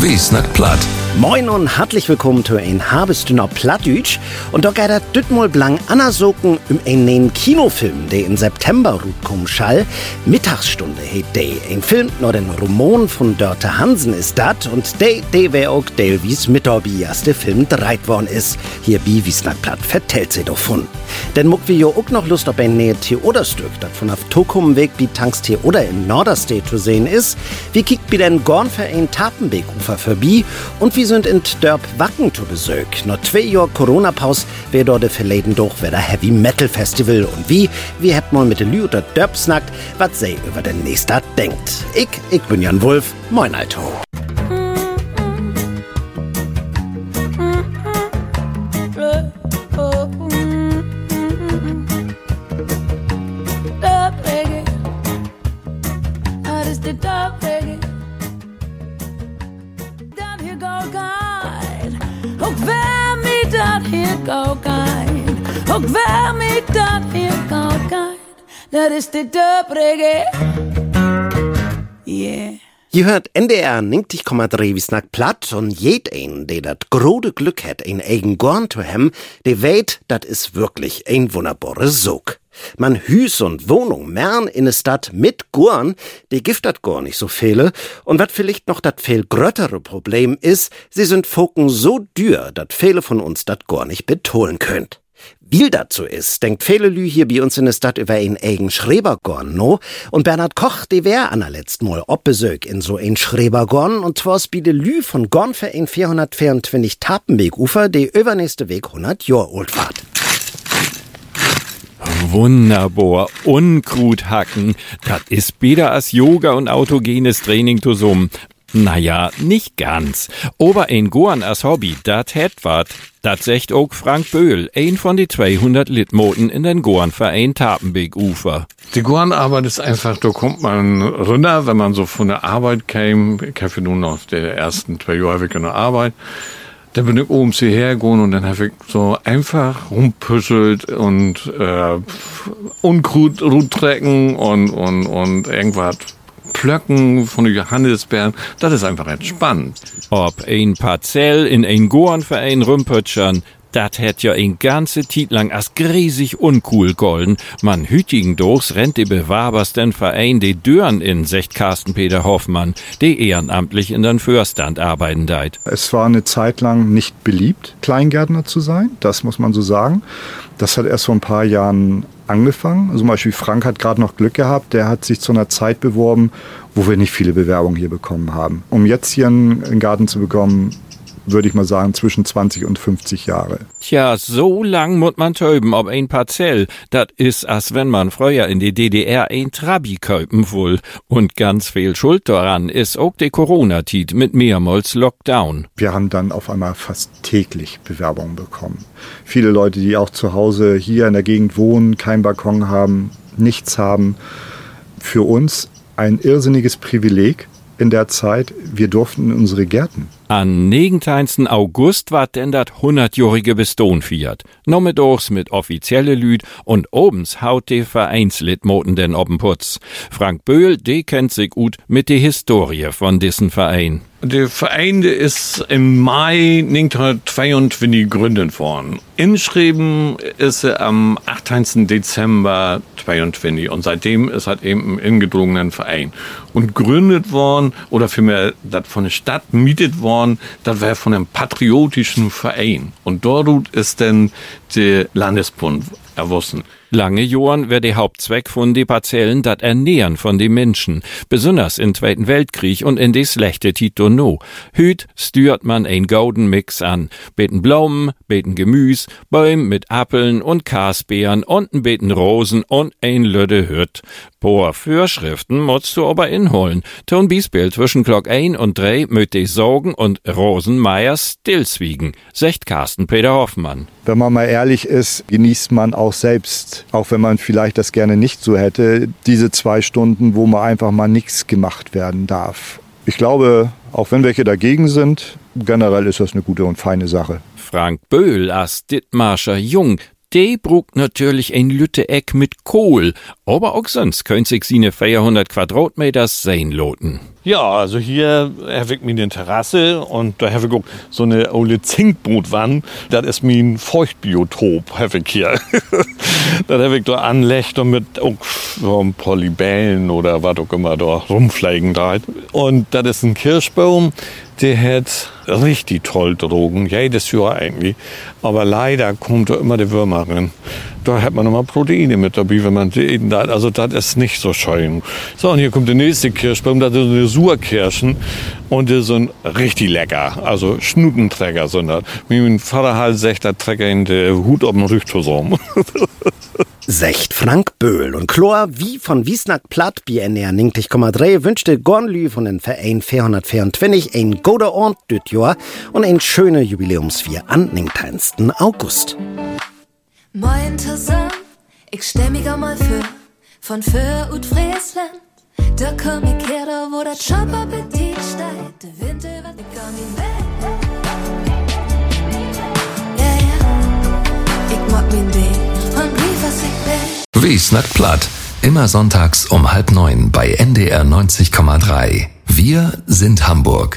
Wie snackt platt? Moin und herzlich willkommen zu ein Habestünder Plattdütsch. Und da geht das dütmol blang anersoken einen Kinofilm, der im September kommen schall. Mittagsstunde heet der. Ein Film nur den Roman von Dörte Hansen ist dat. Und der wär auch der, wie's mit dabei, als der Film dreit worden ist. Hier wie snackt platt vertellt sie davon. Denn muck wir jo auch noch Lust auf ein nähe Theoderstück, das von auf Tokumweg wie Tanks Theoder in Norderstedt zu sehen ist. Wie kickt bi den Gornverein Tapenbeek-Ufer vorbei und wie sind in Dörp Wacken zu Besuch. Noch 2 Jahre Corona-Pause wär dort verleden doch wieder Heavy Metal Festival und wie habt mal mit de Lü oder Dörp snackt, was sie über den nächsten denkt. Ich bin Jan Wulff, moin Alto. Och vær mit dat hier gaat gein, dat is de Dörp-Reggae. Yeah. Ihr hört NDR 90,3 wie snackt platt und jeden, der dat grode Glück hat, ein eigen Gorn zu haben, der weet, dat is wirklich ein wunderbare Sog. Man Hüs und Wohnung mern in ne Stadt mit Gorn, die gift dat gar nicht so viele. Und wat vielleicht noch dat viel gröttere Problem is, sie sind Foken so dür, dat viele von uns dat gar nicht betonen könnt. Wie dazu ist, denkt viele Lü hier bei uns in der Stadt über einen eigen Schrebergorn, no? Und Bernhard Koch, die wär an der letzten Mal Obbesög in so ein Schrebergorn, und zwar bi de Lü von Gornverein 424 Tapenbeek-Ufer, die übernächste Weg 100 Jahr alt wart. Wunderbar, Unkrut hacken, das ist besser als Yoga und autogenes Training zusammen. Naja, nicht ganz. Aber ein Gorn als Hobby, dat hätt wat. Dat sagt auch Frank Böhl, ein von die 200 Litmoten in den Gornverein Tapenbeek-Ufer. Die Gornarbeit ist einfach, da kommt man runter, wenn man so von der Arbeit käme. Ich habe nun noch die ersten 2 Jahre in der Arbeit. Dann bin ich oben hierher gegangen und dann habe ich so einfach rumpüschelt und Unkrut ruttrecken und irgendwas Plöcken von den Johannisbeeren, das ist einfach entspannt. Ob ein Parzell in ein Gornverein rümpötschern, dat hätt ja ein ganze Tiet lang as gräsig uncool golden. Man hütigen durchs rennt die Bewerbers den Verein die Dörren in, sagt Carsten Peter Hoffmann, die ehrenamtlich in den Förstand arbeiten deit. Es war eine Zeit lang nicht beliebt, Kleingärtner zu sein, das muss man so sagen. Das hat erst vor ein paar Jahren angefangen. Also zum Beispiel Frank hat gerade noch Glück gehabt, der hat sich zu einer Zeit beworben, wo wir nicht viele Bewerbungen hier bekommen haben. Um jetzt hier einen Garten zu bekommen, würde ich mal sagen, zwischen 20 und 50 Jahre. Tja, so lang muss man töben ob ein Parzell. Dat is, als wenn man früher in die DDR ein Trabi kaufen will. Und ganz viel Schuld daran ist auch die Corona-Tit mit mehrmals Lockdown. Wir haben dann auf einmal fast täglich Bewerbungen bekommen. Viele Leute, die auch zu Hause hier in der Gegend wohnen, keinen Balkon haben, nichts haben. Für uns ein irrsinniges Privileg in der Zeit. Wir durften in unsere Gärten. An 19. August war denn dat 100-jährige Beston fiert. Nomme durchs mit offizielle Lüd und obens haut de Vereinslitmoten den oben Putz. Frank Böhl, de kennt sich gut mit de Historie von diesen Verein. Der Verein ist im Mai 1922 gegründet worden. Inschrieben ist er am 18. Dezember 22 und seitdem ist halt eben ein ingedrungener Verein. Und gegründet worden, oder vielmehr das von der Stadt mietet worden, das war von einem patriotischen Verein. Und dort ist dann der Landesbund erwussen. Lange Jahren wär der Hauptzweck von die Parzellen dat Ernähren von den Menschen, besonders im Zweiten Weltkrieg und in die schlechte Tito no. Hüt stört man ein gauden Mix an. Beten Blumen, beten Gemüs, Bäume mit Appeln und Kasbeeren und ein beten Rosen und ein Lüde Hüt. Paar Vorschriften musst du aber inholen. Ton Biesbild zwischen Glock 1 und 3 möcht die Sorgen und Rosenmeier stillswiegen, sagt Carsten Peter Hoffmann. Wenn man mal ehrlich ist, genießt man auch selbst, auch wenn man vielleicht das gerne nicht so hätte, diese 2 Stunden, wo man einfach mal nichts gemacht werden darf. Ich glaube, auch wenn welche dagegen sind, generell ist das eine gute und feine Sache. Frank Böhl as Dittmarscher Jung, de brugt natürlich ein Lütte Eck mit Kohl, aber auch sonst könnt sich seine 400 Quadratmeter sein loten. Ja, also hier habe ich meine Terrasse und da habe ich auch so eine alte Zinkbootwand. Das ist mein Feuchtbiotop, habe ich hier. Das habe ich da anlegt und mit auch so ein paar Libellen oder was auch immer da rumfliegen da. Und das ist ein Kirschbaum, der hat richtig toll Drogen, jedes Jahr eigentlich. Aber leider kommt da immer die Würmer rein. Da hat man nochmal Proteine mit dabei, wenn man die eten darf. Also das ist nicht so schön. So, und hier kommt der nächste Kirschbaum, das sind eine Surkirschen. Und die sind richtig lecker. Also Schnutenträger sind das. Wie mein Vater halt sagt, da trägt ihn den Hut auf den Rück zusammen. Secht Frank Böhl und Chlor wie von Wiesnack Platt BNR 90,3 wünschte Gornlü von den Verein 424 ein guter Ort düt Jahr und ein schöne Jubiläumsfeier an den 10. August. Moin zusammen, ich stell mich einmal von für und Friesland. Da komm ich her, da wo der Jobappetit steigt. Der Wind über die Gummi weg. Ja, ja, ich mag mein Ding und lief, was ich will. Wiesnack Platt, immer sonntags um 8:30 bei NDR 90,3. Wir sind Hamburg.